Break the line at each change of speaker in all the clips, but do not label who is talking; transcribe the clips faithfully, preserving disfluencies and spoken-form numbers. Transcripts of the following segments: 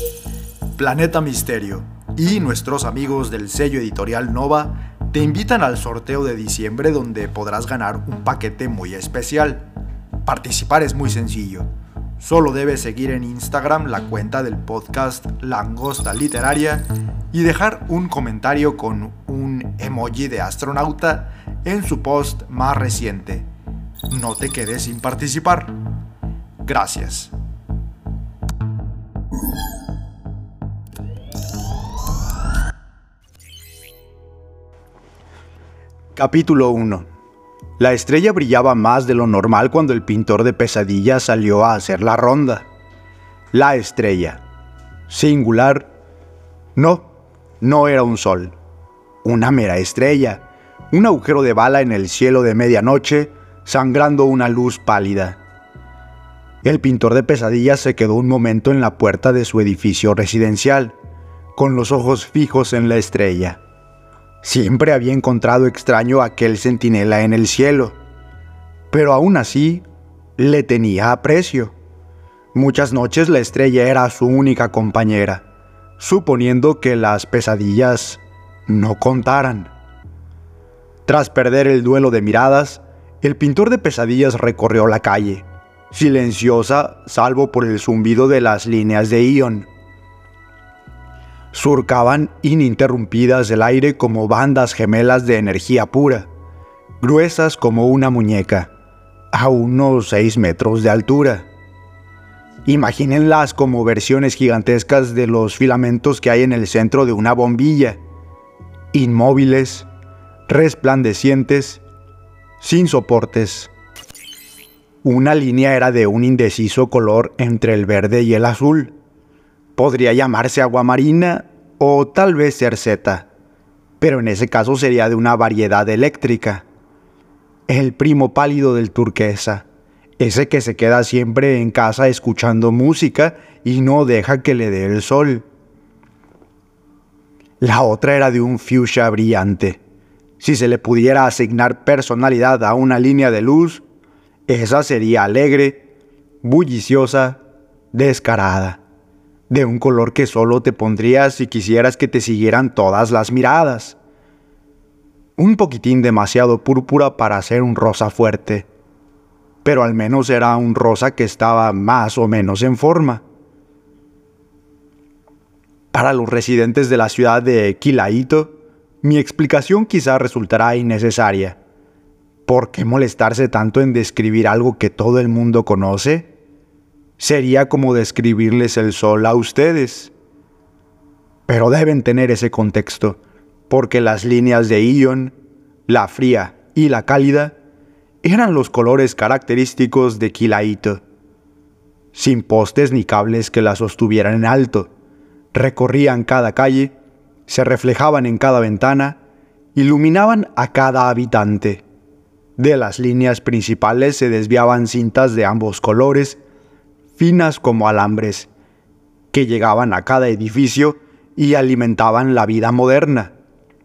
Planeta Misterio y nuestros amigos del sello editorial Nova te invitan al sorteo de diciembre, donde podrás ganar un paquete muy especial. Participar es muy sencillo. Solo debes seguir en Instagram la cuenta del podcast Langosta Literaria y dejar un comentario con un emoji de astronauta en su post más reciente. No te quedes sin participar. Gracias. Capítulo uno. La estrella brillaba más de lo normal cuando el pintor de pesadillas salió a hacer la ronda. La estrella. Singular. No, no era un sol. Una mera estrella. Un agujero de bala en el cielo de medianoche, sangrando una luz pálida. El pintor de pesadillas se quedó un momento en la puerta de su edificio residencial, con los ojos fijos en la estrella. Siempre había encontrado extraño aquel centinela en el cielo, pero aún así le tenía aprecio. Muchas noches la estrella era su única compañera, suponiendo que las pesadillas no contaran. Tras perder el duelo de miradas, el pintor de pesadillas recorrió la calle, silenciosa salvo por el zumbido de las líneas de ion. Surcaban ininterrumpidas el aire como bandas gemelas de energía pura, gruesas como una muñeca, a unos seis metros de altura. Imagínenlas como versiones gigantescas de los filamentos que hay en el centro de una bombilla, inmóviles, resplandecientes, sin soportes. Una línea era de un indeciso color entre el verde y el azul. Podría llamarse agua marina o tal vez cerceta, pero en ese caso sería de una variedad eléctrica. El primo pálido del turquesa, ese que se queda siempre en casa escuchando música y no deja que le dé el sol. La otra era de un fucsia brillante. Si se le pudiera asignar personalidad a una línea de luz, esa sería alegre, bulliciosa, descarada. De un color que solo te pondrías si quisieras que te siguieran todas las miradas. Un poquitín demasiado púrpura para ser un rosa fuerte, pero al menos era un rosa que estaba más o menos en forma. Para los residentes de la ciudad de Quilaito, mi explicación quizá resultará innecesaria. ¿Por qué molestarse tanto en describir algo que todo el mundo conoce? Sería como describirles el sol a ustedes. Pero deben tener ese contexto, porque las líneas de ion, la fría y la cálida, eran los colores característicos de Quilaito. Sin postes ni cables que la sostuvieran en alto, recorrían cada calle, se reflejaban en cada ventana, iluminaban a cada habitante. De las líneas principales se desviaban cintas de ambos colores, finas como alambres, que llegaban a cada edificio y alimentaban la vida moderna.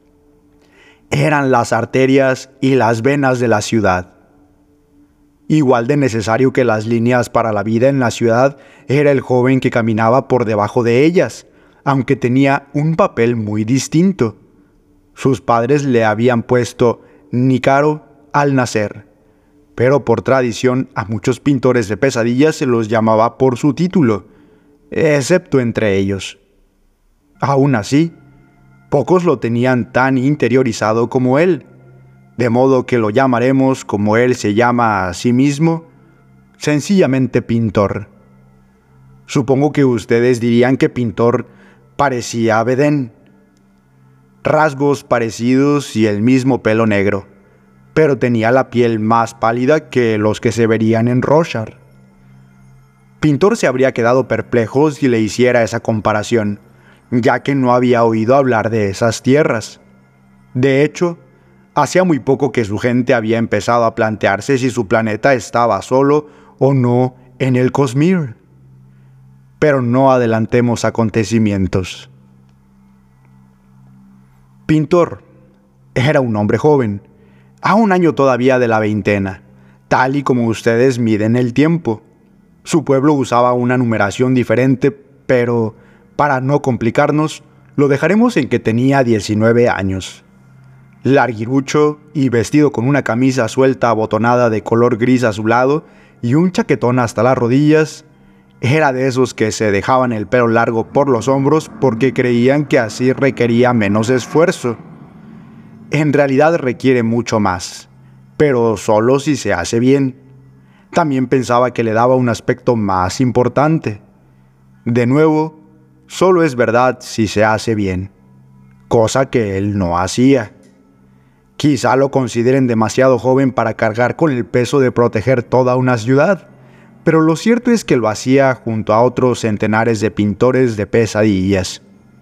Eran las arterias y las venas de la ciudad. Igual de necesario que las líneas para la vida en la ciudad era el joven que caminaba por debajo de ellas, aunque tenía un papel muy distinto. Sus padres le habían puesto Nicaro al nacer, pero por tradición a muchos pintores de pesadillas se los llamaba por su título, excepto entre ellos. Aún así, pocos lo tenían tan interiorizado como él, de modo que lo llamaremos, como él se llama a sí mismo, sencillamente pintor. Supongo que ustedes dirían que pintor parecía a Bedén. Rasgos parecidos y el mismo pelo negro, pero tenía la piel más pálida que los que se verían en Rorschach. Pintor se habría quedado perplejo si le hiciera esa comparación, ya que no había oído hablar de esas tierras. De hecho, hacía muy poco que su gente había empezado a plantearse si su planeta estaba solo o no en el Cosmere. Pero no adelantemos acontecimientos. Pintor era un hombre joven, a un año todavía de la veintena, tal y como ustedes miden el tiempo. Su pueblo usaba una numeración diferente, pero Para no complicarnos, lo dejaremos en que tenía diecinueve años. Larguirucho y vestido con una camisa suelta abotonada de color gris azulado y un chaquetón hasta las rodillas, era de esos que se dejaban el pelo largo por los hombros porque creían que así requería menos esfuerzo. En realidad requiere mucho más, pero solo si se hace bien. También pensaba que le daba un aspecto más importante. De nuevo, solo es verdad si se hace bien, cosa que él no hacía. Quizá lo consideren demasiado joven para cargar con el peso de proteger toda una ciudad, pero lo cierto es que lo hacía junto a otros centenares de pintores de pesadillas.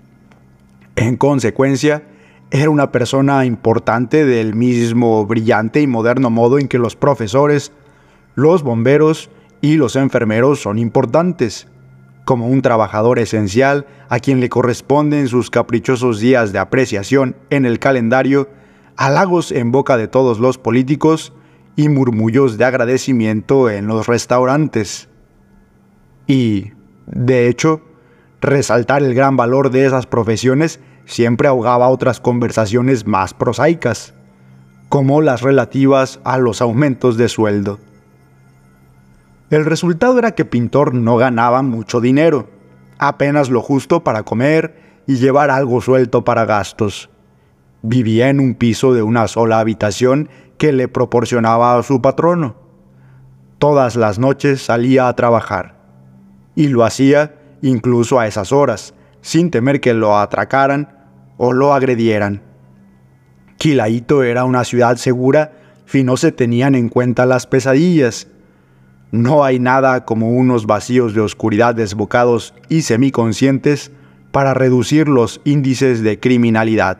En consecuencia, era una persona importante del mismo brillante y moderno modo en que los profesores, los bomberos y los enfermeros son importantes, como un trabajador esencial a quien le corresponden sus caprichosos días de apreciación en el calendario, halagos en boca de todos los políticos y murmullos de agradecimiento en los restaurantes. Y, de hecho, resaltar el gran valor de esas profesiones siempre ahogaba otras conversaciones más prosaicas, como las relativas a los aumentos de sueldo. El resultado era que Pintor no ganaba mucho dinero, apenas lo justo para comer y llevar algo suelto para gastos. Vivía en un piso de una sola habitación que le proporcionaba a su patrono. Todas las noches salía a trabajar, y lo hacía incluso a esas horas, sin temer que lo atracaran o lo agredieran. Quilaito era una ciudad segura si no se tenían en cuenta las pesadillas. No hay nada como unos vacíos de oscuridad desbocados y semiconscientes para reducir los índices de criminalidad.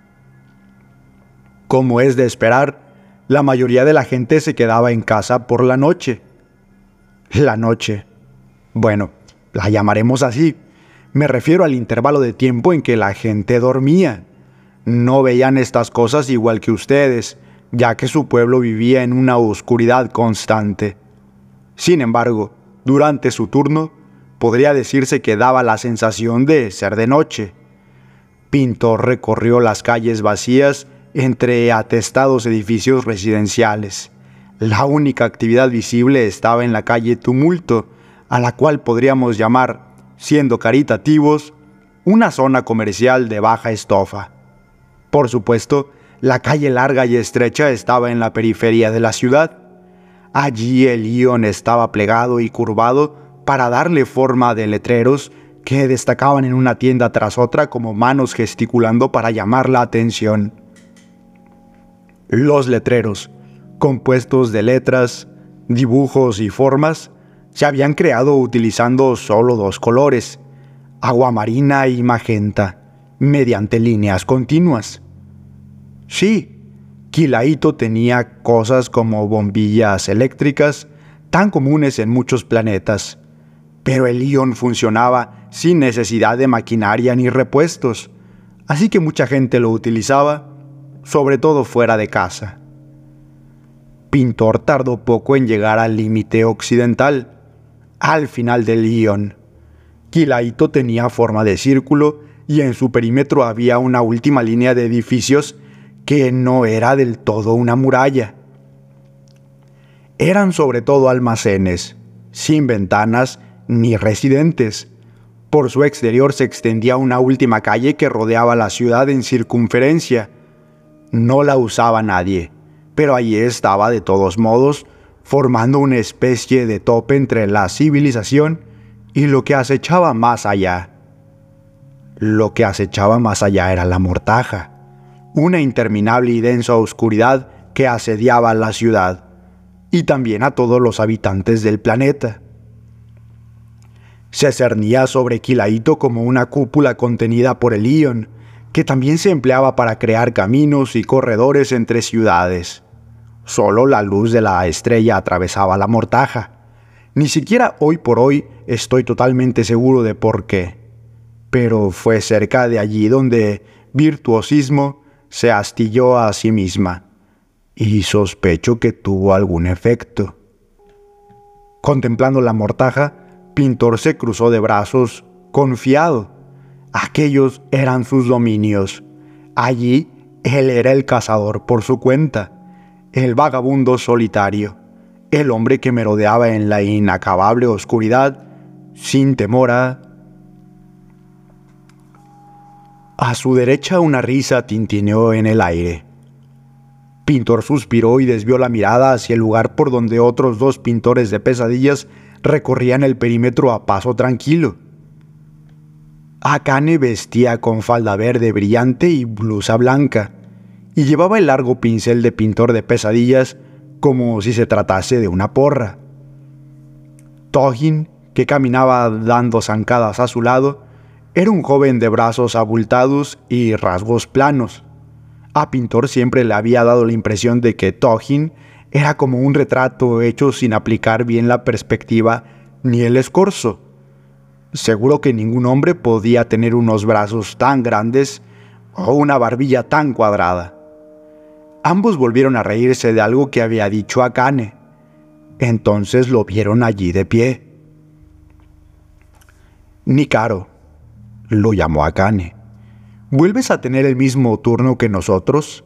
Como es de esperar, la mayoría de la gente se quedaba en casa por la noche. La noche. Bueno, la llamaremos así. Me refiero al intervalo de tiempo en que la gente dormía. No veían estas cosas igual que ustedes, ya que su pueblo vivía en una oscuridad constante. Sin embargo, durante su turno, podría decirse que daba la sensación de ser de noche. Pintor recorrió las calles vacías entre atestados edificios residenciales. La única actividad visible estaba en la calle Tumulto, a la cual podríamos llamar, siendo caritativos, una zona comercial de baja estofa. Por supuesto, la calle larga y estrecha estaba en la periferia de la ciudad. Allí el guión estaba plegado y curvado para darle forma de letreros que destacaban en una tienda tras otra como manos gesticulando para llamar la atención. Los letreros, compuestos de letras, dibujos y formas, se habían creado utilizando solo dos colores, aguamarina y magenta, mediante líneas continuas. Sí, Quilaito tenía cosas como bombillas eléctricas, tan comunes en muchos planetas, pero el ion funcionaba sin necesidad de maquinaria ni repuestos, así que mucha gente lo utilizaba, sobre todo fuera de casa. Pintor tardó poco en llegar al límite occidental, al final del ion. Quilaito tenía forma de círculo y en su perímetro había una última línea de edificios que no era del todo una muralla. Eran sobre todo almacenes, sin ventanas ni residentes. Por su exterior se extendía una última calle que rodeaba la ciudad en circunferencia. No la usaba nadie, pero allí estaba de todos modos, formando una especie de tope entre la civilización y lo que acechaba más allá. Lo que acechaba más allá era la mortaja, una interminable y densa oscuridad que asediaba la ciudad, y también a todos los habitantes del planeta. Se cernía sobre Quilaito como una cúpula contenida por el ion, que también se empleaba para crear caminos y corredores entre ciudades. Solo la luz de la estrella atravesaba la mortaja. Ni siquiera hoy por hoy estoy totalmente seguro de por qué, pero fue cerca de allí donde Virtuosismo se astilló a sí misma, y sospecho que tuvo algún efecto. Contemplando la mortaja, Pintor se cruzó de brazos, confiado, Aquellos eran sus dominios. Allí él era el cazador por su cuenta, el vagabundo solitario, el hombre que merodeaba en la inacabable oscuridad, sin temor a... A su derecha una risa tintineó en el aire. Pintor suspiró y desvió la mirada hacia el lugar por donde otros dos pintores de pesadillas recorrían el perímetro a paso tranquilo. Akane vestía con falda verde brillante y blusa blanca, y llevaba el largo pincel de pintor de pesadillas como si se tratase de una porra. Tojin, que caminaba dando zancadas a su lado, era un joven de brazos abultados y rasgos planos. A Pintor siempre le había dado la impresión de que Tojin era como un retrato hecho sin aplicar bien la perspectiva ni el escorzo. Seguro que ningún hombre podía tener unos brazos tan grandes o una barbilla tan cuadrada. Ambos volvieron a reírse de algo que había dicho Akane. Entonces lo vieron allí de pie. Nikaro, lo llamó Akane. ¿Vuelves a tener el mismo turno que nosotros?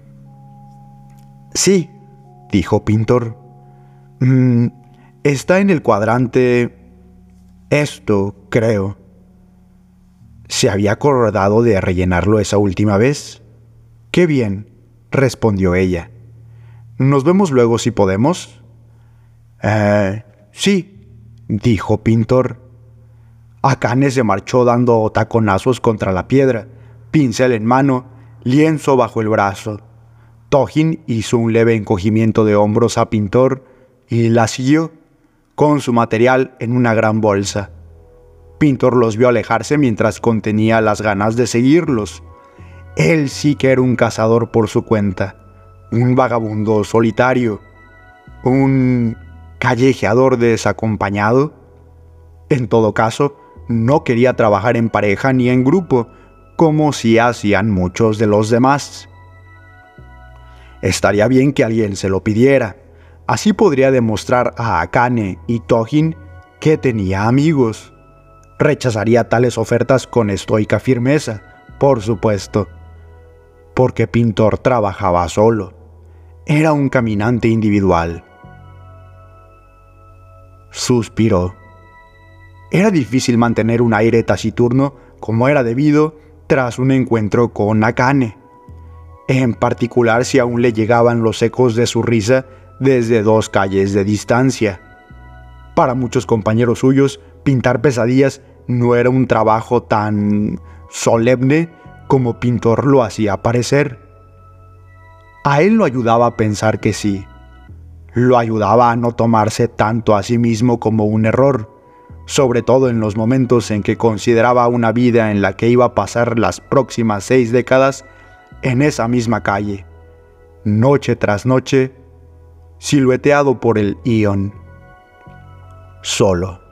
Sí, dijo Pintor. Mm, está en el cuadrante... Esto, creo. ¿Se había acordado de rellenarlo esa última vez? Qué bien, respondió ella. ¿Nos vemos luego si podemos? Eh, sí, dijo Pintor. Akane se marchó dando taconazos contra la piedra, pincel en mano, lienzo bajo el brazo. Tojin hizo un leve encogimiento de hombros a Pintor y la siguió, con su material en una gran bolsa. Pintor los vio alejarse mientras contenía las ganas de seguirlos. Él sí que era un cazador por su cuenta, un vagabundo solitario, un callejeador desacompañado. En todo caso, no quería trabajar en pareja ni en grupo, como si hacían muchos de los demás. Estaría bien que alguien se lo pidiera. Así podría demostrar a Akane y Tojin que tenía amigos. Rechazaría tales ofertas con estoica firmeza, por supuesto, porque Pintor trabajaba solo. Era un caminante individual. Suspiró. Era difícil mantener un aire taciturno como era debido tras un encuentro con Akane, en particular si aún le llegaban los ecos de su risa desde dos calles de distancia. Para muchos compañeros suyos, pintar pesadillas no era un trabajo tan solemne como Pintor lo hacía parecer. A él lo ayudaba a pensar que sí. Lo ayudaba a no tomarse tanto a sí mismo como un error, sobre todo en los momentos en que consideraba una vida en la que iba a pasar las próximas seis décadas en esa misma calle, noche tras noche, silueteado por el Ion. Solo.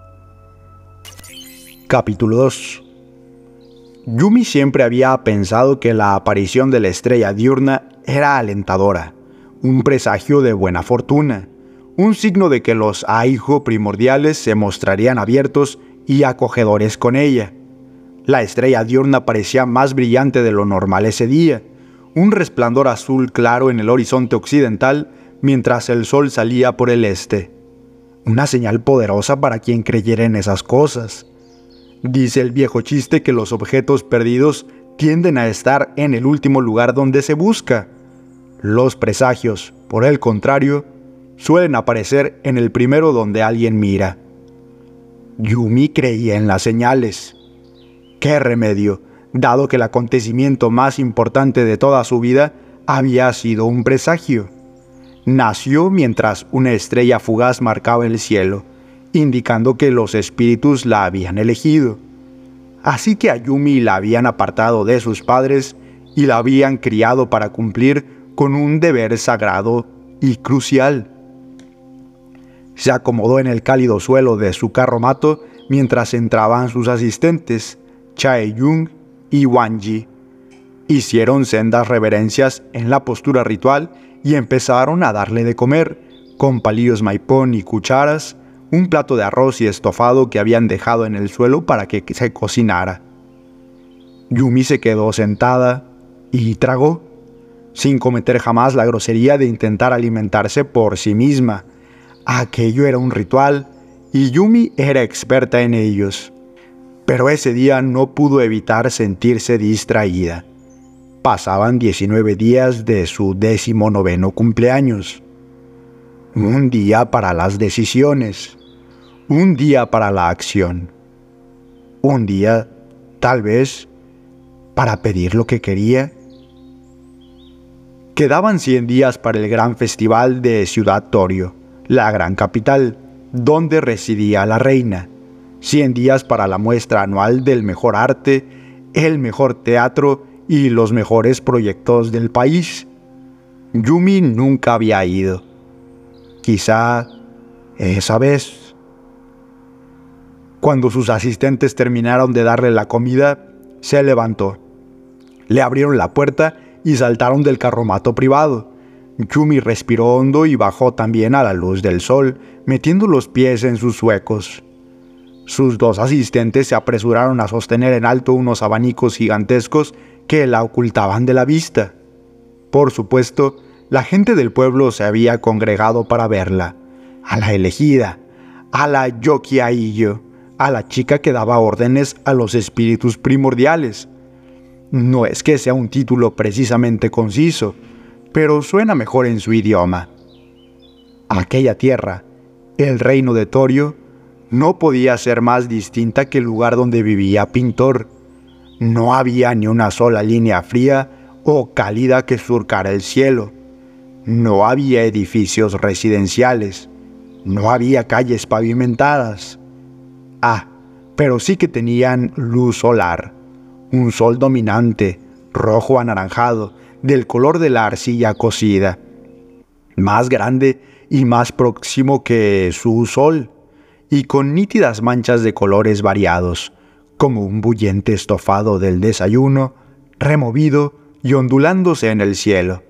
Capítulo dos. Yumi siempre había pensado que la aparición de la estrella diurna era alentadora, un presagio de buena fortuna, un signo de que los Aijo primordiales se mostrarían abiertos y acogedores con ella. La estrella diurna parecía más brillante de lo normal ese día, un resplandor azul claro en el horizonte occidental mientras el sol salía por el este. Una señal poderosa para quien creyera en esas cosas. Dice el viejo chiste que los objetos perdidos tienden a estar en el último lugar donde se busca. Los presagios, por el contrario, suelen aparecer en el primero donde alguien mira. Yumi creía en las señales. ¿Qué remedio, dado que el acontecimiento más importante de toda su vida había sido un presagio? Nació mientras una estrella fugaz marcaba el cielo, indicando que los espíritus la habían elegido. Así que a Yumi la habían apartado de sus padres y la habían criado para cumplir con un deber sagrado y crucial. Se acomodó en el cálido suelo de su carromato mientras entraban sus asistentes, Chae-Jung y Wanji. Hicieron sendas reverencias en la postura ritual y empezaron a darle de comer, con palillos maipón y cucharas, un plato de arroz y estofado que habían dejado en el suelo para que se cocinara. Yumi se quedó sentada y tragó, sin cometer jamás la grosería de intentar alimentarse por sí misma. Aquello era un ritual y Yumi era experta en ellos. Pero ese día no pudo evitar sentirse distraída. Pasaban diecinueve días de su décimo noveno cumpleaños. Un día para las decisiones. Un día para la acción. Un día, tal vez, para pedir lo que quería. Quedaban cien días para el gran festival de Ciudad Torio, la gran capital, donde residía la reina. Cien días para la muestra anual del mejor arte, el mejor teatro y los mejores proyectos del país. Yumi nunca había ido. Quizá esa vez. Cuando sus asistentes terminaron de darle la comida, se levantó. Le abrieron la puerta y saltaron del carromato privado. Yumi respiró hondo y bajó también a la luz del sol, metiendo los pies en sus zuecos. Sus dos asistentes se apresuraron a sostener en alto unos abanicos gigantescos que la ocultaban de la vista. Por supuesto, la gente del pueblo se había congregado para verla. A la elegida, a la Yokiaiyo, a la chica que daba órdenes a los espíritus primordiales. No es que sea un título precisamente conciso, pero suena mejor en su idioma. Aquella tierra, el reino de Torio, no podía ser más distinta que el lugar donde vivía Pintor. No había ni una sola línea fría o cálida que surcara el cielo. No había edificios residenciales. No había calles pavimentadas. Ah, pero sí que tenían luz solar. Un sol dominante, rojo anaranjado, del color de la arcilla cocida. Más grande y más próximo que su sol, y con nítidas manchas de colores variados, como un bullente estofado del desayuno, removido y ondulándose en el cielo.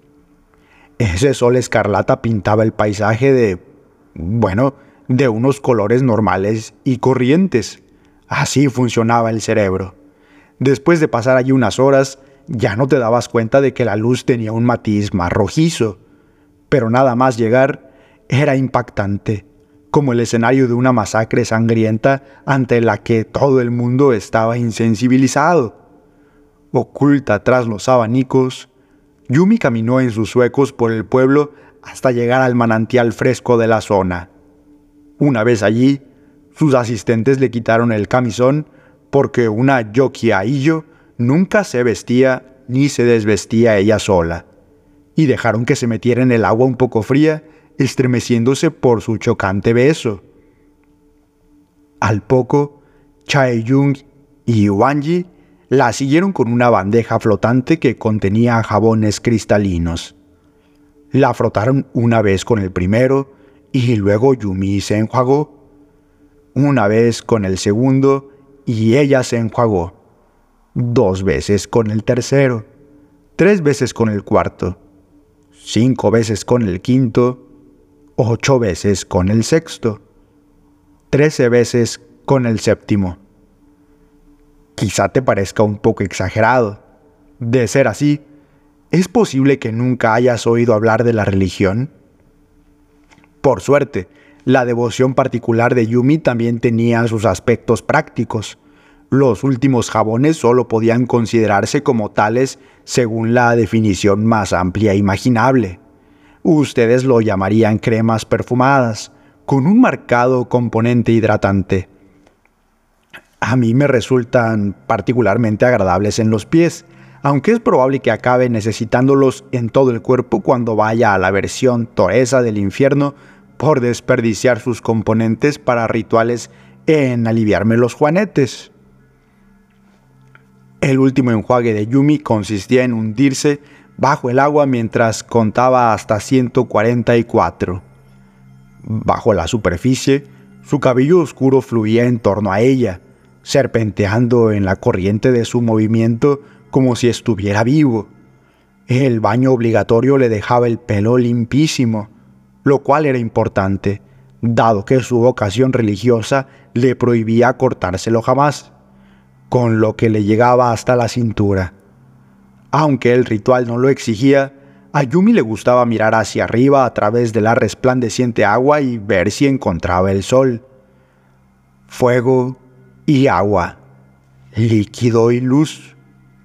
Ese sol escarlata pintaba el paisaje de, bueno, de unos colores normales y corrientes. Así funcionaba el cerebro. Después de pasar allí unas horas, ya no te dabas cuenta de que la luz tenía un matiz más rojizo. Pero nada más llegar, era impactante, como el escenario de una masacre sangrienta ante la que todo el mundo estaba insensibilizado. Oculta tras los abanicos, Yumi caminó en sus zuecos por el pueblo hasta llegar al manantial fresco de la zona. Una vez allí, sus asistentes le quitaron el camisón porque una Yokiaiyo nunca se vestía ni se desvestía ella sola, y dejaron que se metiera en el agua un poco fría, estremeciéndose por su chocante beso. Al poco, Chae-jung y Wanji la siguieron con una bandeja flotante que contenía jabones cristalinos. La frotaron una vez con el primero y luego Yumi se enjuagó. Una vez con el segundo y ella se enjuagó. Dos veces con el tercero. Tres veces con el cuarto. Cinco veces con el quinto. Ocho veces con el sexto. Trece veces con el séptimo. Quizá te parezca un poco exagerado. De ser así, ¿es posible que nunca hayas oído hablar de la religión? Por suerte, la devoción particular de Yumi también tenía sus aspectos prácticos. Los últimos jabones solo podían considerarse como tales según la definición más amplia imaginable. Ustedes lo llamarían cremas perfumadas, con un marcado componente hidratante. A mí me resultan particularmente agradables en los pies, aunque es probable que acabe necesitándolos en todo el cuerpo cuando vaya a la versión toresa del infierno por desperdiciar sus componentes para rituales en aliviarme los juanetes. El último enjuague de Yumi consistía en hundirse bajo el agua mientras contaba hasta ciento cuarenta y cuatro. Bajo la superficie, su cabello oscuro fluía en torno a ella, serpenteando en la corriente de su movimiento como si estuviera vivo. El baño obligatorio le dejaba el pelo limpísimo, lo cual era importante, dado que su vocación religiosa le prohibía cortárselo jamás. con lo que le llegaba hasta la cintura. Aunque el ritual no lo exigía, a Yumi le gustaba mirar hacia arriba a través de la resplandeciente agua y ver si encontraba el sol. Fuego y agua, líquido y luz.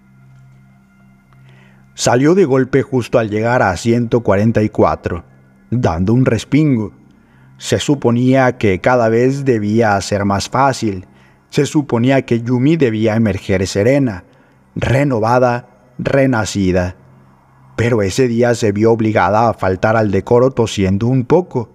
Salió de golpe justo al llegar a ciento cuarenta y cuatro, dando un respingo. Se suponía que cada vez debía ser más fácil. Se suponía que Yumi debía emerger serena, renovada, renacida. Pero ese día se vio obligada a faltar al decoro tosiendo un poco.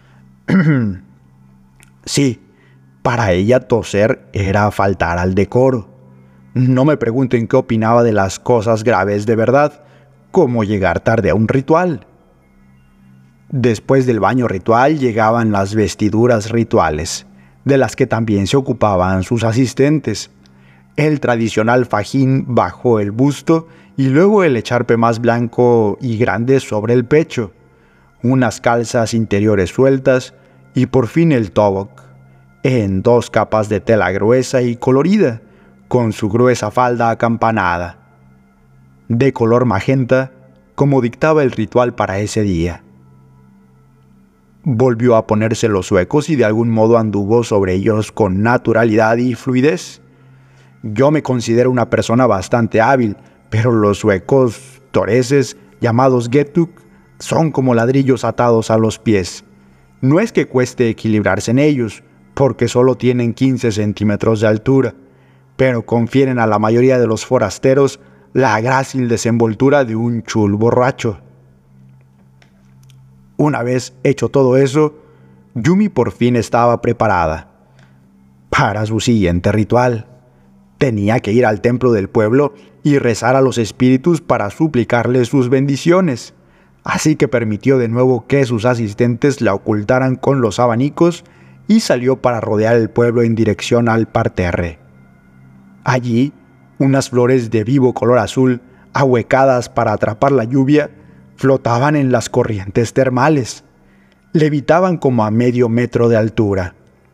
Sí, para ella toser era faltar al decoro. No me pregunten qué opinaba de las cosas graves de verdad, como llegar tarde a un ritual. Después del baño ritual llegaban las vestiduras rituales, de las que también se ocupaban sus asistentes. El tradicional fajín bajo el busto y luego el echarpe más blanco y grande sobre el pecho, unas calzas interiores sueltas y por fin el tobok, en dos capas de tela gruesa y colorida, con su gruesa falda acampanada, de color magenta, como dictaba el ritual para ese día. Volvió a ponerse los zuecos y de algún modo anduvo sobre ellos con naturalidad y fluidez. Yo me considero una persona bastante hábil, pero los zuecos toreses, llamados getuk, son como ladrillos atados a los pies. No es que cueste equilibrarse en ellos, porque solo tienen quince centímetros de altura, pero confieren a la mayoría de los forasteros la grácil desenvoltura de un chul borracho. Una vez hecho todo eso, Yumi por fin estaba preparada para su siguiente ritual. Tenía que ir al templo del pueblo y rezar a los espíritus para suplicarles sus bendiciones, así que permitió de nuevo que sus asistentes la ocultaran con los abanicos y salió para rodear el pueblo en dirección al parterre. Allí, unas flores de vivo color azul, ahuecadas para atrapar la lluvia, flotaban en las corrientes termales. Levitaban como a medio metro de altura.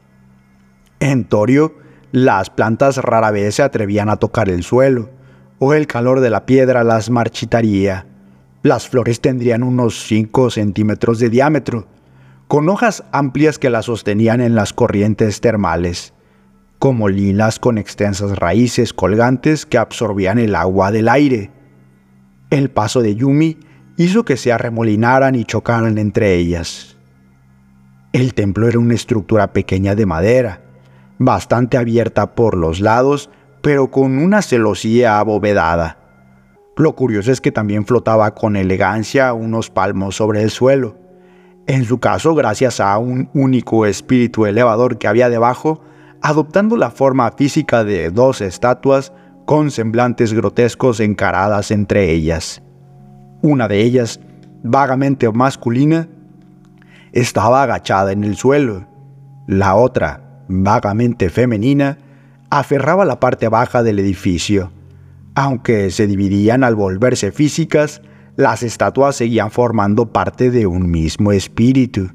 En Torio, las plantas rara vez se atrevían a tocar el suelo, o el calor de la piedra las marchitaría. Las flores tendrían unos cinco centímetros de diámetro, con hojas amplias que las sostenían en las corrientes termales, como lilas con extensas raíces colgantes que absorbían el agua del aire. El paso de Yumi hizo que se arremolinaran y chocaran entre ellas. El templo era una estructura pequeña de madera, bastante abierta por los lados, pero con una celosía abovedada. Lo curioso es que también flotaba con elegancia unos palmos sobre el suelo. En su caso, gracias a un único espíritu elevador que había debajo, adoptando la forma física de dos estatuas con semblantes grotescos encaradas entre ellas. Una de ellas, vagamente masculina, estaba agachada en el suelo. La otra, vagamente femenina, aferraba la parte baja del edificio. Aunque se dividían al volverse físicas, las estatuas seguían formando parte de un mismo espíritu.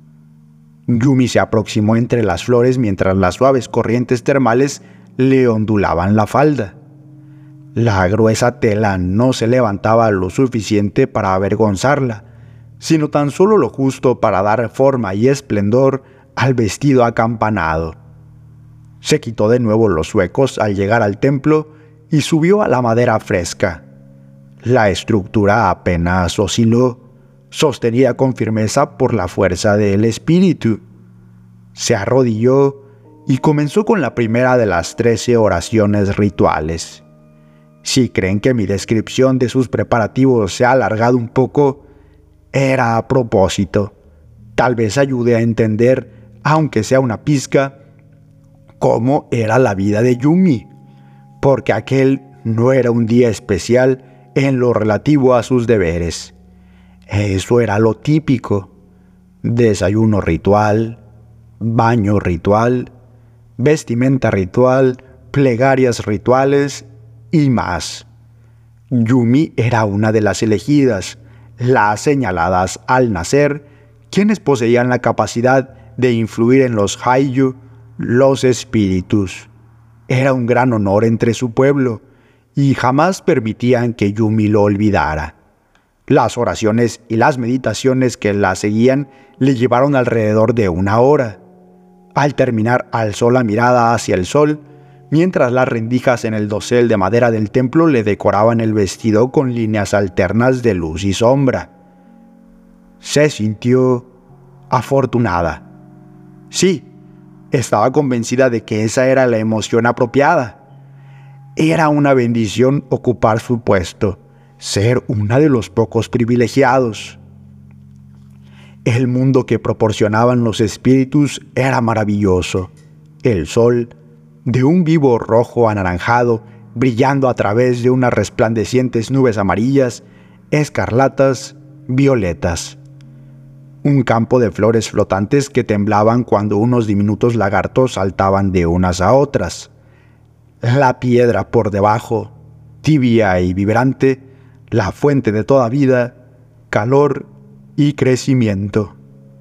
Yumi se aproximó entre las flores mientras las suaves corrientes termales le ondulaban la falda. La gruesa tela no se levantaba lo suficiente para avergonzarla, sino tan solo lo justo para dar forma y esplendor al vestido acampanado. Se quitó de nuevo los zuecos al llegar al templo y subió a la madera fresca. La estructura apenas osciló, sostenida con firmeza por la fuerza del espíritu. Se arrodilló y comenzó con la primera de las trece oraciones rituales. Si creen que mi descripción de sus preparativos se ha alargado un poco, era a propósito. Tal vez ayude a entender, aunque sea una pizca, cómo era la vida de Yumi, porque aquel no era un día especial en lo relativo a sus deberes. Eso era lo típico: desayuno ritual, baño ritual, vestimenta ritual, plegarias rituales y más. Yumi era una de las elegidas, las señaladas al nacer, quienes poseían la capacidad de influir en los Haiyu, los espíritus. era un gran honor entre su pueblo y jamás permitían que Yumi lo olvidara. Las oraciones y las meditaciones que la seguían le llevaron alrededor de una hora. Al terminar, alzó la mirada hacia el sol, mientras las rendijas en el dosel de madera del templo le decoraban el vestido con líneas alternas de luz y sombra. Se sintió afortunada. Sí, estaba convencida de que esa era la emoción apropiada. Era una bendición ocupar su puesto, ser una de los pocos privilegiados. El mundo que proporcionaban los espíritus era maravilloso. El sol, de un vivo rojo anaranjado, brillando a través de unas resplandecientes nubes amarillas, escarlatas, violetas. Un campo de flores flotantes que temblaban cuando unos diminutos lagartos saltaban de unas a otras. La piedra por debajo, tibia y vibrante, la fuente de toda vida, calor y crecimiento.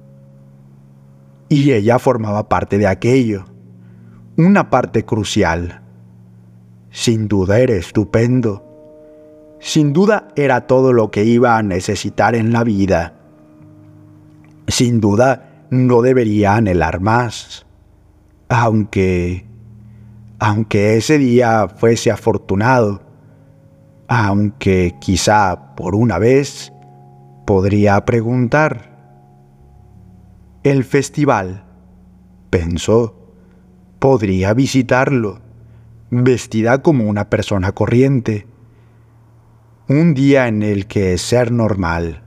Y ella formaba parte de aquello, una parte crucial. Sin duda era estupendo. Sin duda era todo lo que iba a necesitar en la vida. Sin duda no debería anhelar más. Aunque... aunque ese día fuese afortunado, aunque quizá por una vez podría preguntar. El festival, pensó, podría visitarlo, vestida como una persona corriente. Un día en el que ser normal.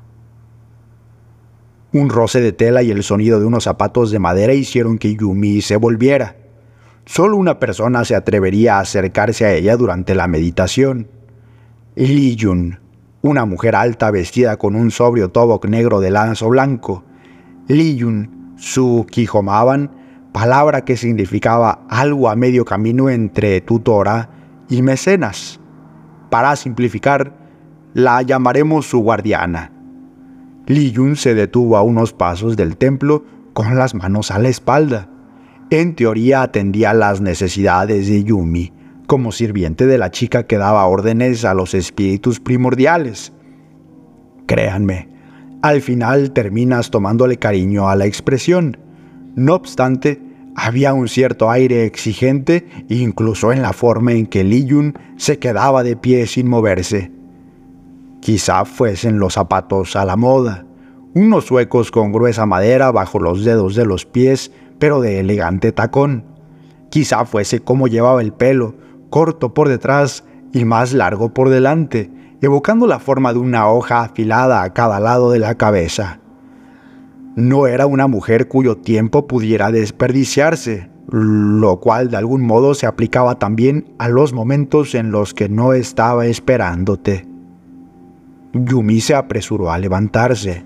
Un roce de tela y el sonido de unos zapatos de madera hicieron que Yumi se volviera. Solo una persona se atrevería a acercarse a ella durante la meditación. Li Yun, una mujer alta vestida con un sobrio tobok negro de lanzo blanco. Li Yun, su Kihomaban, palabra que significaba algo a medio camino entre tutora y mecenas. Para simplificar, la llamaremos su guardiana. Li Yun se detuvo a unos pasos del templo con las manos a la espalda. En teoría atendía las necesidades de Yumi, como sirviente de la chica que daba órdenes a los espíritus primordiales. Créanme, al final terminas tomándole cariño a la expresión. No obstante, había un cierto aire exigente incluso en la forma en que Li Yun se quedaba de pie sin moverse. Quizá fuesen los zapatos a la moda, unos suecos con gruesa madera bajo los dedos de los pies, pero de elegante tacón. Quizá fuese cómo llevaba el pelo, corto por detrás y más largo por delante, evocando la forma de una hoja afilada a cada lado de la cabeza. No era una mujer cuyo tiempo pudiera desperdiciarse, lo cual de algún modo se aplicaba también a los momentos en los que no estaba esperándote. Yumi se apresuró a levantarse.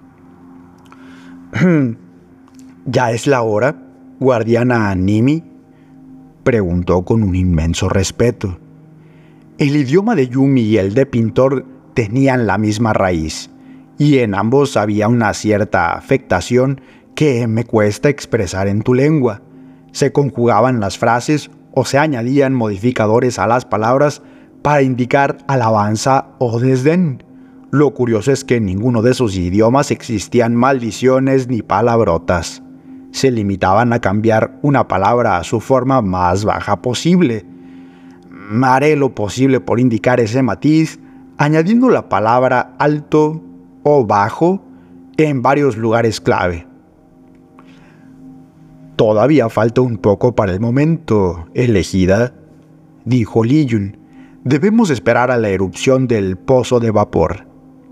¿Ya es la hora, guardiana Nimi?, preguntó con un inmenso respeto. El idioma de Yumi y el de Pintor tenían la misma raíz, y en ambos había una cierta afectación que me cuesta expresar en tu lengua. Se conjugaban las frases o se añadían modificadores a las palabras para indicar alabanza o desdén. Lo curioso es que en ninguno de esos idiomas existían maldiciones ni palabrotas. Se limitaban a cambiar una palabra a su forma más baja posible. Haré lo posible por indicar ese matiz, añadiendo la palabra alto o bajo en varios lugares clave. Todavía falta un poco para el momento, elegida, dijo Li Yun. Debemos esperar a la erupción del pozo de vapor.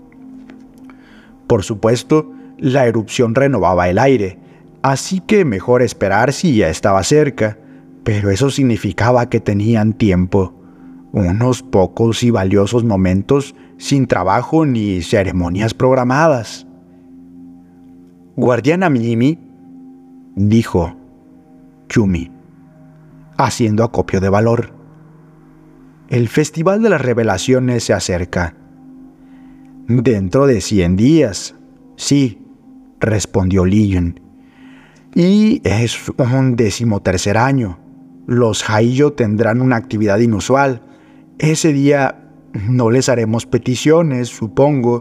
Por supuesto, la erupción renovaba el aire, así que mejor esperar si ya estaba cerca, pero eso significaba que tenían tiempo, unos pocos y valiosos momentos sin trabajo ni ceremonias programadas. Guardiana Mimi, dijo Yumi, haciendo acopio de valor. El Festival de las Revelaciones se acerca. Dentro de cien días, sí, respondió Li Yun. Y es un decimotercer año. los Haiyo tendrán una actividad inusual. Ese día no les haremos peticiones, supongo.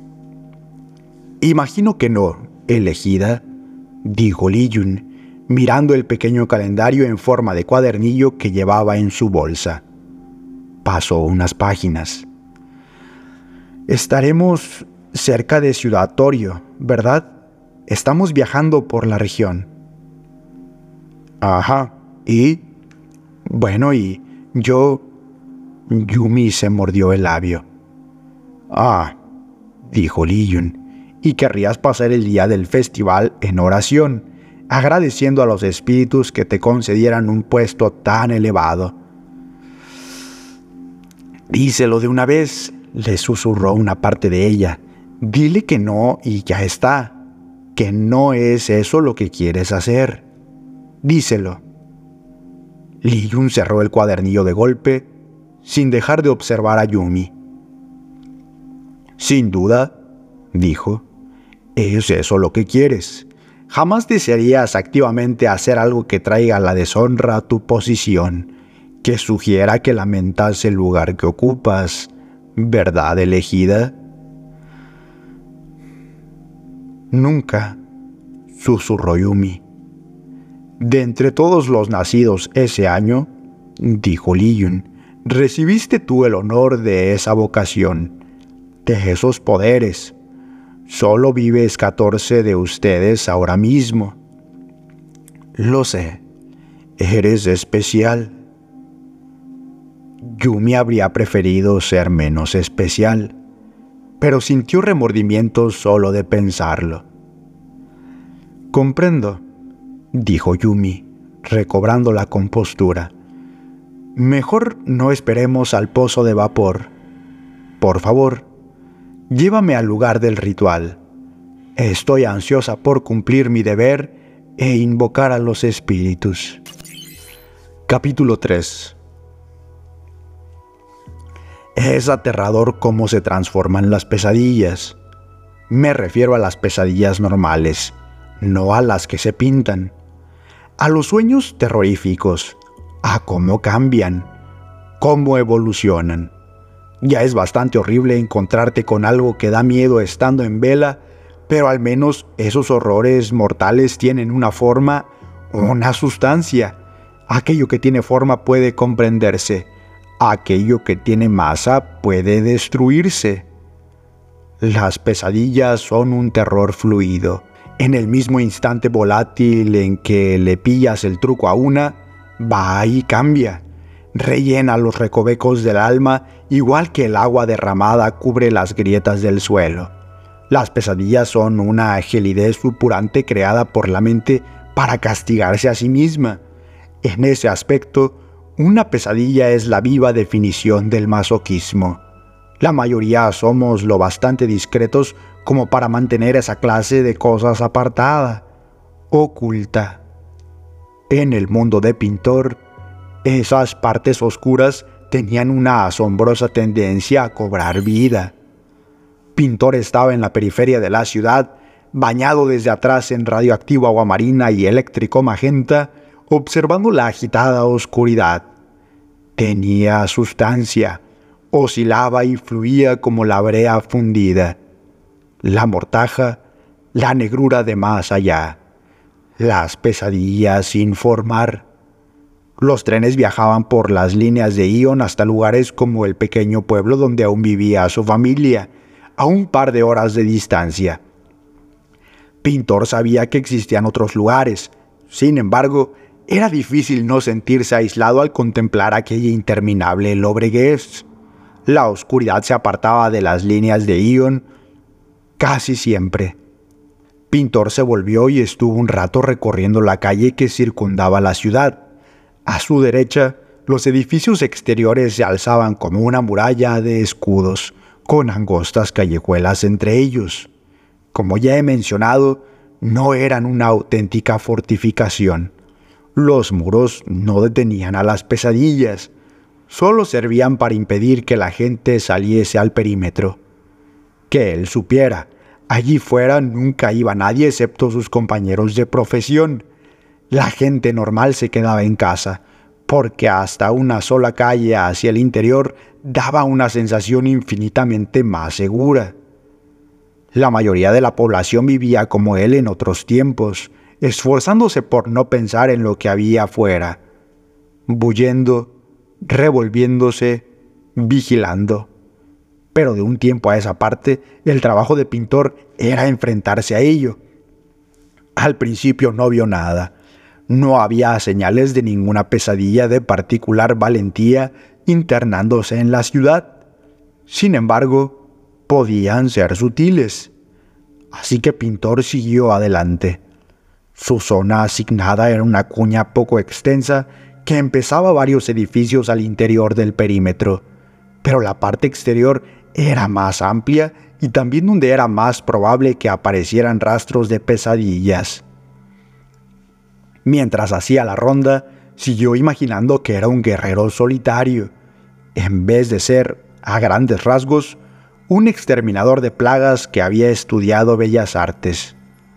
Imagino que no, elegida, dijo Li Yun, mirando el pequeño calendario en forma de cuadernillo que llevaba en su bolsa. Pasó unas páginas. Estaremos cerca de Ciudad Torio, ¿verdad? Estamos viajando por la región. Ajá, ¿y? Bueno, y yo... Yumi se mordió el labio. Ah, dijo Li Yun, y querrías pasar el día del festival en oración, agradeciendo a los espíritus que te concedieran un puesto tan elevado. Díselo de una vez, le susurró una parte de ella. Dile que no y ya está, que no es eso lo que quieres hacer. Díselo. Li Yun cerró el cuadernillo de golpe, sin dejar de observar a Yumi. Sin duda, dijo, es eso lo que quieres. Jamás desearías activamente hacer algo que traiga la deshonra a tu posición, que sugiera que lamentas el lugar que ocupas, ¿verdad, elegida? Nunca, susurró Yumi. De entre todos los nacidos ese año, dijo Li Yun, recibiste tú el honor de esa vocación, de esos poderes. Solo vives catorce de ustedes ahora mismo. Lo sé, eres especial. Yumi habría preferido ser menos especial, pero sintió remordimiento solo de pensarlo. Comprendo, dijo Yumi, recobrando la compostura. Mejor no esperemos al pozo de vapor. Por favor, llévame al lugar del ritual. Estoy ansiosa por cumplir mi deber e invocar a los espíritus. Capítulo tres. Es aterrador cómo se transforman las pesadillas. Me refiero a las pesadillas normales, no a las que se pintan. A los sueños terroríficos, a cómo cambian, cómo evolucionan. Ya es bastante horrible encontrarte con algo que da miedo estando en vela, pero al menos esos horrores mortales tienen una forma, una sustancia. Aquello que tiene forma puede comprenderse. Aquello que tiene masa puede destruirse. Las pesadillas son un terror fluido. En el mismo instante volátil en que le pillas el truco a una, va y cambia. Rellena los recovecos del alma igual que el agua derramada cubre las grietas del suelo. Las pesadillas son una gelidez supurante creada por la mente para castigarse a sí misma. En ese aspecto, una pesadilla es la viva definición del masoquismo. La mayoría somos lo bastante discretos como para mantener esa clase de cosas apartada, oculta. En el mundo de Pintor, esas partes oscuras tenían una asombrosa tendencia a cobrar vida. Pintor estaba en la periferia de la ciudad, bañado desde atrás en radioactivo aguamarina y eléctrico magenta, observando la agitada oscuridad. Tenía sustancia, oscilaba y fluía como la brea fundida. La mortaja, la negrura de más allá. Las pesadillas sin formar. Los trenes viajaban por las líneas de Ion hasta lugares como el pequeño pueblo donde aún vivía su familia, a un par de horas de distancia. Pintor sabía que existían otros lugares. Sin embargo, era difícil no sentirse aislado al contemplar aquella interminable lobreguez. La oscuridad se apartaba de las líneas de Ion casi siempre. Pintor se volvió y estuvo un rato recorriendo la calle que circundaba la ciudad. A su derecha, los edificios exteriores se alzaban como una muralla de escudos, con angostas callejuelas entre ellos. Como ya he mencionado, no eran una auténtica fortificación. Los muros no detenían a las pesadillas, solo servían para impedir que la gente saliese al perímetro. Que él supiera, allí fuera nunca iba nadie excepto sus compañeros de profesión. La gente normal se quedaba en casa, porque hasta una sola calle hacia el interior daba una sensación infinitamente más segura. La mayoría de la población vivía como él en otros tiempos, esforzándose por no pensar en lo que había afuera, bullendo, revolviéndose, vigilando. Pero de un tiempo a esa parte, el trabajo de pintor era enfrentarse a ello. Al principio no vio nada. No había señales de ninguna pesadilla de particular valentía internándose en la ciudad. Sin embargo, podían ser sutiles. Así que Pintor siguió adelante. Su zona asignada era una cuña poco extensa que empezaba varios edificios al interior del perímetro, pero la parte exterior era más amplia y también donde era más probable que aparecieran rastros de pesadillas. Mientras hacía la ronda, siguió imaginando que era un guerrero solitario, en vez de ser, a grandes rasgos, un exterminador de plagas que había estudiado bellas artes.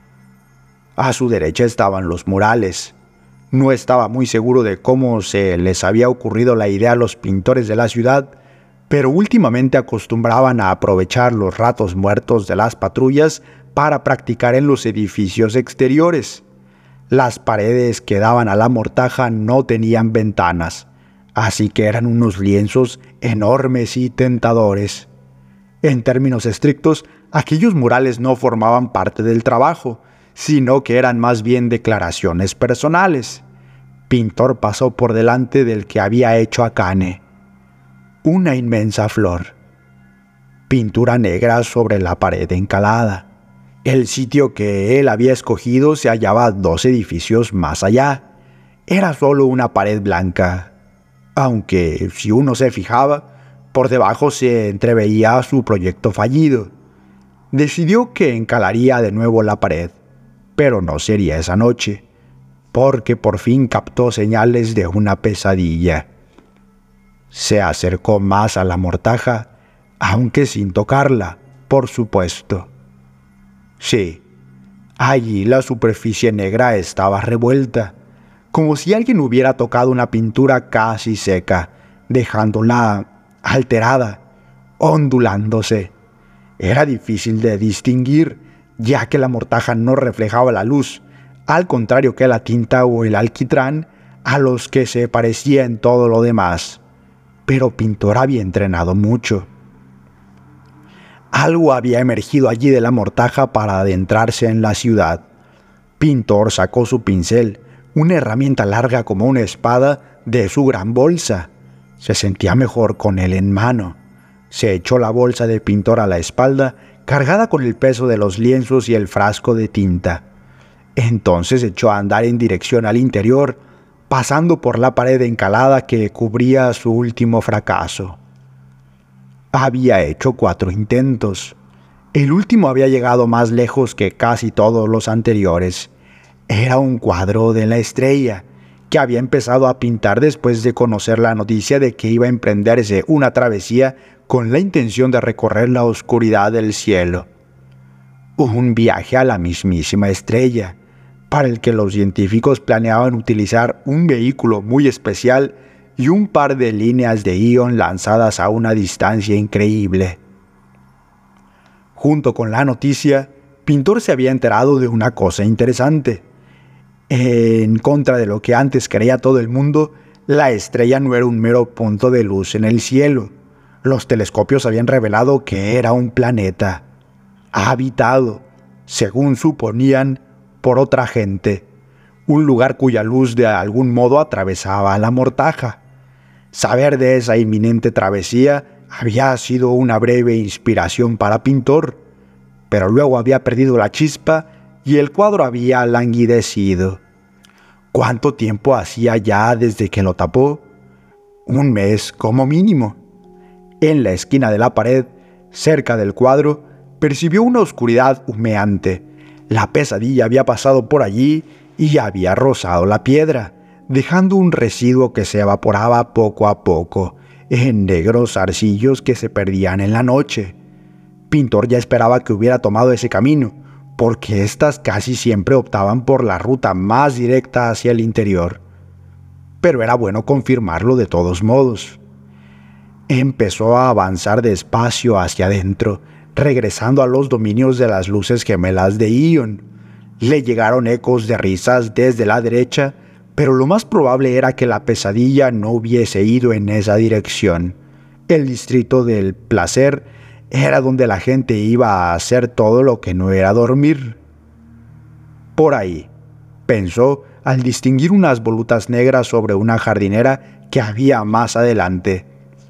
A su derecha estaban los murales. No estaba muy seguro de cómo se les había ocurrido la idea a los pintores de la ciudad, pero últimamente acostumbraban a aprovechar los ratos muertos de las patrullas para practicar en los edificios exteriores. Las paredes que daban a la mortaja no tenían ventanas, así que eran unos lienzos enormes y tentadores. En términos estrictos, aquellos murales no formaban parte del trabajo, sino que eran más bien declaraciones personales. Pintor pasó por delante del que había hecho Akane. Una inmensa flor. Pintura negra sobre la pared encalada. El sitio que él había escogido se hallaba dos edificios más allá. Era solo una pared blanca, aunque si uno se fijaba, por debajo se entreveía su proyecto fallido. Decidió que encalaría de nuevo la pared, pero no sería esa noche, porque por fin captó señales de una pesadilla. Se acercó más a la mortaja, aunque sin tocarla, por supuesto. Sí, allí la superficie negra estaba revuelta, como si alguien hubiera tocado una pintura casi seca, dejándola alterada, ondulándose. Era difícil de distinguir, ya que la mortaja no reflejaba la luz, al contrario que la tinta o el alquitrán, a los que se parecía en todo lo demás. Pero Pintor había entrenado mucho. Algo había emergido allí de la mortaja para adentrarse en la ciudad. Pintor sacó su pincel, una herramienta larga como una espada, de su gran bolsa. Se sentía mejor con él en mano. Se echó la bolsa de Pintor a la espalda, cargada con el peso de los lienzos y el frasco de tinta. Entonces echó a andar en dirección al interior, pasando por la pared encalada que cubría su último fracaso. Había hecho cuatro intentos. El último había llegado más lejos que casi todos los anteriores. Era un cuadro de la estrella, que había empezado a pintar después de conocer la noticia de que iba a emprenderse una travesía con la intención de recorrer la oscuridad del cielo. Un viaje a la mismísima estrella, para el que los científicos planeaban utilizar un vehículo muy especial y un par de líneas de ion lanzadas a una distancia increíble. Junto con la noticia, Pintor se había enterado de una cosa interesante. En contra de lo que antes creía todo el mundo, la estrella no era un mero punto de luz en el cielo. Los telescopios habían revelado que era un planeta, habitado, según suponían, por otra gente, un lugar cuya luz de algún modo atravesaba la mortaja. Saber de esa inminente travesía había sido una breve inspiración para Pintor, pero luego había perdido la chispa y el cuadro había languidecido. ¿Cuánto tiempo hacía ya desde que lo tapó? Un mes como mínimo. En la esquina de la pared, cerca del cuadro, percibió una oscuridad humeante. La pesadilla había pasado por allí y había rozado la piedra, dejando un residuo que se evaporaba poco a poco, en negros zarcillos que se perdían en la noche. Pintor ya esperaba que hubiera tomado ese camino, porque éstas casi siempre optaban por la ruta más directa hacia el interior. pero era bueno confirmarlo de todos modos. Empezó a avanzar despacio hacia adentro, regresando a los dominios de las luces gemelas de Ion. Le llegaron ecos de risas desde la derecha, pero lo más probable era que la pesadilla no hubiese ido en esa dirección. El distrito del placer era donde la gente iba a hacer todo lo que no era dormir. Por ahí, pensó al distinguir unas volutas negras sobre una jardinera que había más adelante.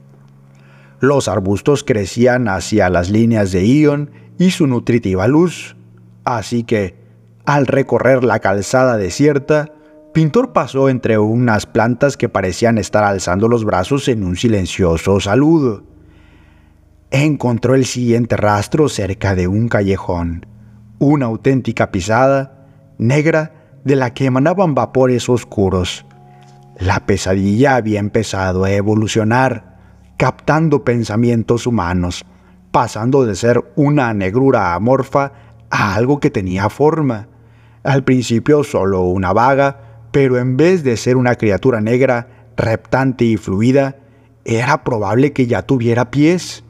Los arbustos crecían hacia las líneas de Ion y su nutritiva luz, así que, al recorrer la calzada desierta, Pintor pasó entre unas plantas que parecían estar alzando los brazos en un silencioso saludo. Encontró el siguiente rastro cerca de un callejón, una auténtica pisada negra de la que emanaban vapores oscuros. La pesadilla había empezado a evolucionar, captando pensamientos humanos, pasando de ser una negrura amorfa a algo que tenía forma. Al principio solo una vaga, pero en vez de ser una criatura negra, reptante y fluida, era probable que ya tuviera pies.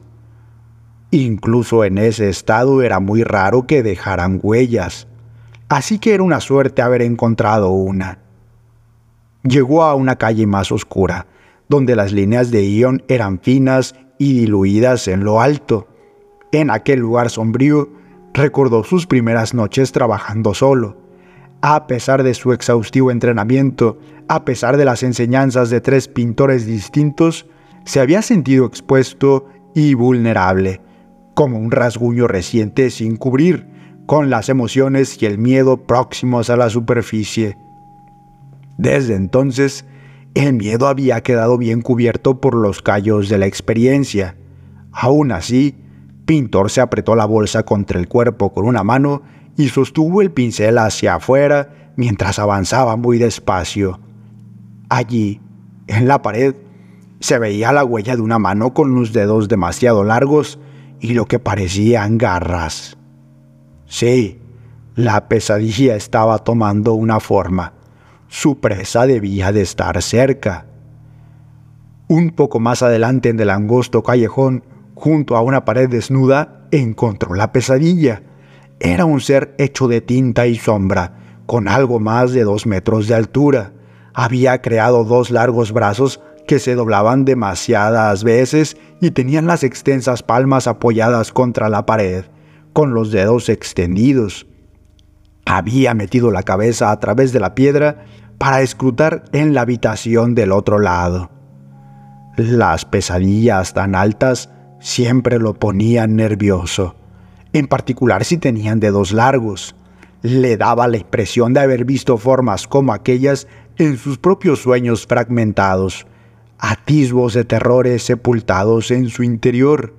Incluso en ese estado era muy raro que dejaran huellas, así que era una suerte haber encontrado una. Llegó a una calle más oscura, donde las líneas de Ion eran finas y diluidas en lo alto. En aquel lugar sombrío, recordó sus primeras noches trabajando solo. A pesar de su exhaustivo entrenamiento, a pesar de las enseñanzas de tres pintores distintos, se había sentido expuesto y vulnerable, como un rasguño reciente sin cubrir, con las emociones y el miedo próximos a la superficie. Desde entonces, el miedo había quedado bien cubierto por los callos de la experiencia. Aún así, Pintor se apretó la bolsa contra el cuerpo con una mano y sostuvo el pincel hacia afuera mientras avanzaba muy despacio. Allí, en la pared, se veía la huella de una mano con los dedos demasiado largos y lo que parecían garras. Sí, la pesadilla estaba tomando una forma. Su presa debía de estar cerca. Un poco más adelante en el angosto callejón, junto a una pared desnuda, encontró la pesadilla. Era un ser hecho de tinta y sombra, con algo más de dos metros de altura. Había creado dos largos brazos que se doblaban demasiadas veces y tenían las extensas palmas apoyadas contra la pared, con los dedos extendidos. Había metido la cabeza a través de la piedra para escrutar en la habitación del otro lado. Las pesadillas tan altas siempre lo ponían nervioso, en particular si tenían dedos largos. Le daba la impresión de haber visto formas como aquellas en sus propios sueños fragmentados, atisbos de terrores sepultados en su interior.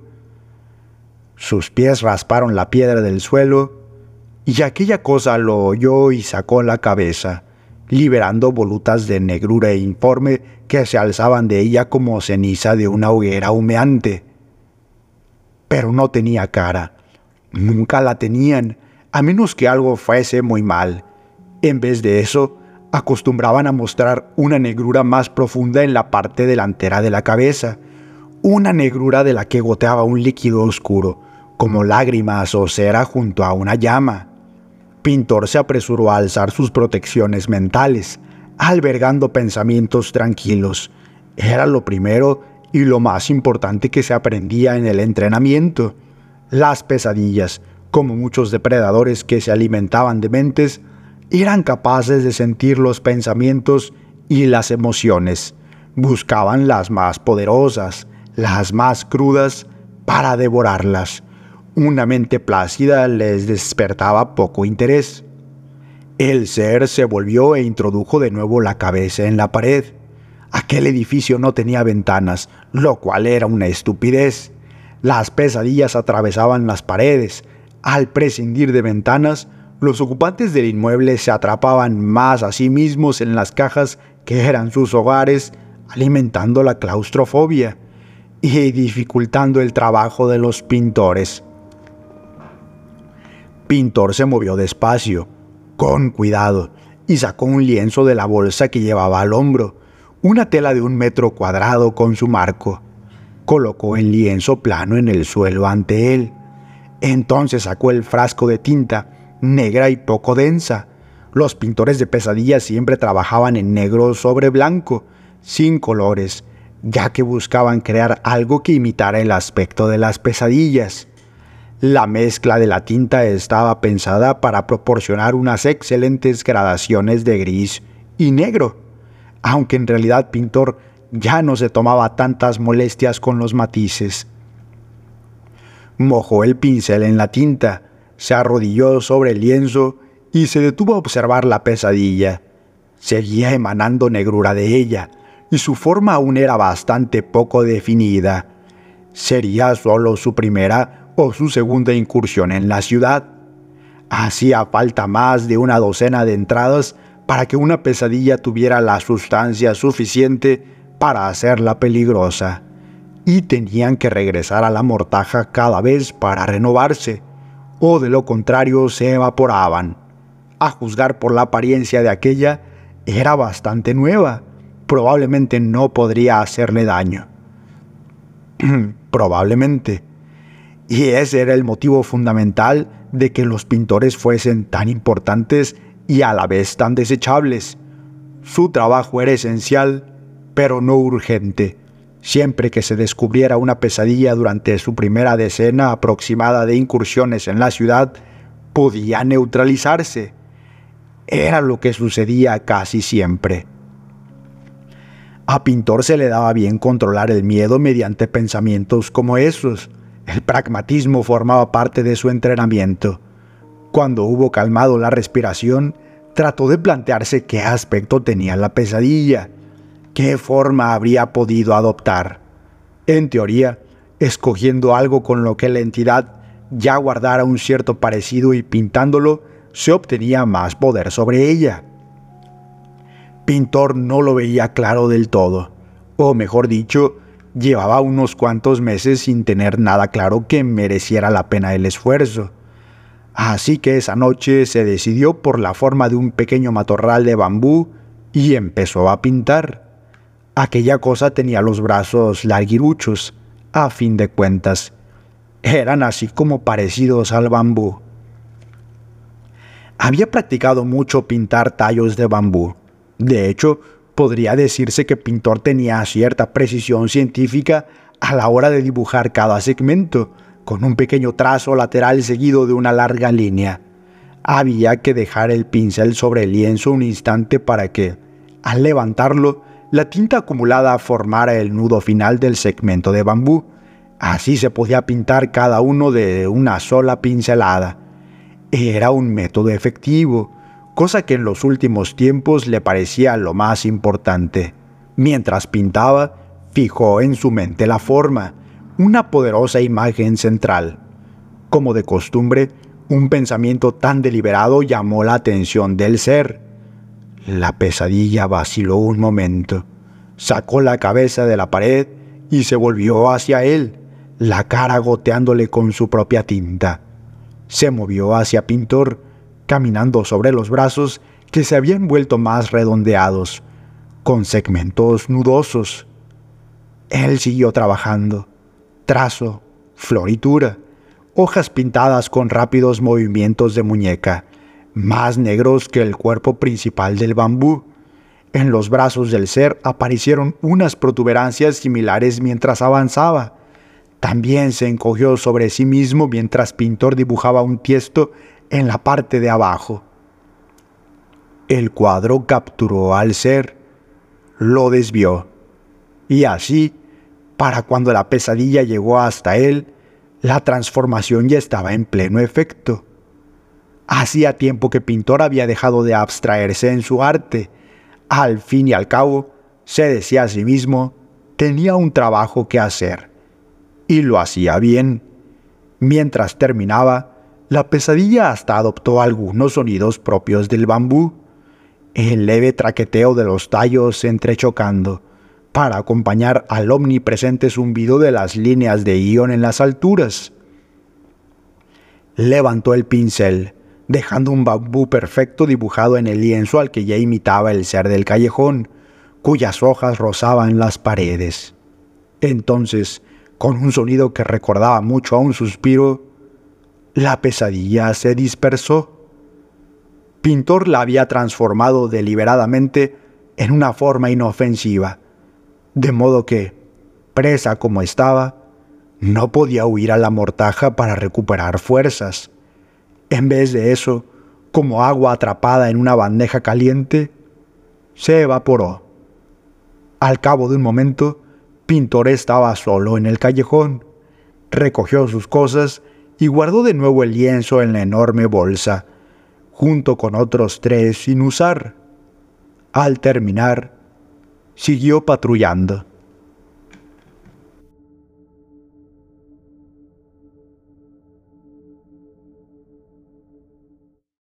Sus pies rasparon la piedra del suelo y aquella cosa lo oyó y sacó la cabeza, liberando volutas de negrura e informe que se alzaban de ella como ceniza de una hoguera humeante. Pero no tenía cara. Nunca la tenían, a menos que algo fuese muy mal. En vez de eso, acostumbraban a mostrar una negrura más profunda en la parte delantera de la cabeza, una negrura de la que goteaba un líquido oscuro, como lágrimas o cera junto a una llama. Pintor se apresuró a alzar sus protecciones mentales, albergando pensamientos tranquilos. Era lo primero y lo más importante que se aprendía en el entrenamiento. Las pesadillas, como muchos depredadores que se alimentaban de mentes, eran capaces de sentir los pensamientos y las emociones. Buscaban las más poderosas, las más crudas, para devorarlas. Una mente plácida les despertaba poco interés. El ser se volvió e introdujo de nuevo la cabeza en la pared. Aquel edificio no tenía ventanas, lo cual era una estupidez. Las pesadillas atravesaban las paredes. Al prescindir de ventanas, los ocupantes del inmueble se atrapaban más a sí mismos en las cajas que eran sus hogares, alimentando la claustrofobia y dificultando el trabajo de los pintores. Pintor se movió despacio, con cuidado, y sacó un lienzo de la bolsa que llevaba al hombro, una tela de un metro cuadrado con su marco. Colocó el lienzo plano en el suelo ante él. Entonces sacó el frasco de tinta, negra y poco densa. Los pintores de pesadillas siempre trabajaban en negro sobre blanco, sin colores, ya que buscaban crear algo que imitara el aspecto de las pesadillas. La mezcla de la tinta estaba pensada para proporcionar unas excelentes gradaciones de gris y negro, aunque en realidad Pintor ya no se tomaba tantas molestias con los matices. Mojó el pincel en la tinta, se arrodilló sobre el lienzo y se detuvo a observar la pesadilla. Seguía emanando negrura de ella, y su forma aún era bastante poco definida. ¿Sería solo su primera o su segunda incursión en la ciudad? Hacía falta más de una docena de entradas para que una pesadilla tuviera la sustancia suficiente para hacerla peligrosa, y tenían que regresar a la mortaja cada vez para renovarse, o de lo contrario se evaporaban. A juzgar por la apariencia de aquella, era bastante nueva. Probablemente no podría hacerle daño. Probablemente. Y ese era el motivo fundamental de que los pintores fuesen tan importantes y a la vez tan desechables. Su trabajo era esencial, pero no urgente. Siempre que se descubriera una pesadilla durante su primera decena aproximada de incursiones en la ciudad, podía neutralizarse. Era lo que sucedía casi siempre. A Pintor se le daba bien controlar el miedo mediante pensamientos como esos. El pragmatismo formaba parte de su entrenamiento. Cuando hubo calmado la respiración, trató de plantearse qué aspecto tenía la pesadilla, qué forma habría podido adoptar. En teoría, escogiendo algo con lo que la entidad ya guardara un cierto parecido y pintándolo, se obtenía más poder sobre ella. Pintor no lo veía claro del todo, o mejor dicho, llevaba unos cuantos meses sin tener nada claro que mereciera la pena el esfuerzo. Así que esa noche se decidió por la forma de un pequeño matorral de bambú y empezó a pintar. Aquella cosa tenía los brazos larguiruchos, a fin de cuentas. Eran así como parecidos al bambú. Había practicado mucho pintar tallos de bambú. De hecho, podría decirse que Pintor tenía cierta precisión científica a la hora de dibujar cada segmento, con un pequeño trazo lateral seguido de una larga línea. Había que dejar el pincel sobre el lienzo un instante para que, al levantarlo, la tinta acumulada formara el nudo final del segmento de bambú. Así se podía pintar cada uno de una sola pincelada. Era un método efectivo, cosa que en los últimos tiempos le parecía lo más importante. Mientras pintaba, fijó en su mente la forma, una poderosa imagen central. Como de costumbre, un pensamiento tan deliberado llamó la atención del ser. La pesadilla vaciló un momento, sacó la cabeza de la pared y se volvió hacia él, la cara goteándole con su propia tinta. Se movió hacia Pintor, caminando sobre los brazos que se habían vuelto más redondeados, con segmentos nudosos. Él siguió trabajando. Trazo, floritura, hojas pintadas con rápidos movimientos de muñeca, más negros que el cuerpo principal del bambú. En los brazos del ser aparecieron unas protuberancias similares mientras avanzaba. También se encogió sobre sí mismo mientras Pintor dibujaba un tiesto en la parte de abajo. El cuadro capturó al ser, lo desvió, y así, para cuando la pesadilla llegó hasta él, la transformación ya estaba en pleno efecto. Hacía tiempo que Pintor había dejado de abstraerse en su arte. Al fin y al cabo, se decía a sí mismo, tenía un trabajo que hacer. Y lo hacía bien. Mientras terminaba, la pesadilla hasta adoptó algunos sonidos propios del bambú. El leve traqueteo de los tallos entrechocando, para acompañar al omnipresente zumbido de las líneas de ion en las alturas. Levantó el pincel, dejando un bambú perfecto dibujado en el lienzo al que ya imitaba el ser del callejón, cuyas hojas rozaban las paredes. Entonces, con un sonido que recordaba mucho a un suspiro, la pesadilla se dispersó. Pintor la había transformado deliberadamente en una forma inofensiva, de modo que, presa como estaba, no podía huir a la mortaja para recuperar fuerzas. En vez de eso, como agua atrapada en una bandeja caliente, se evaporó. Al cabo de un momento, Pintor estaba solo en el callejón. Recogió sus cosas y guardó de nuevo el lienzo en la enorme bolsa, junto con otros tres sin usar. Al terminar, siguió patrullando.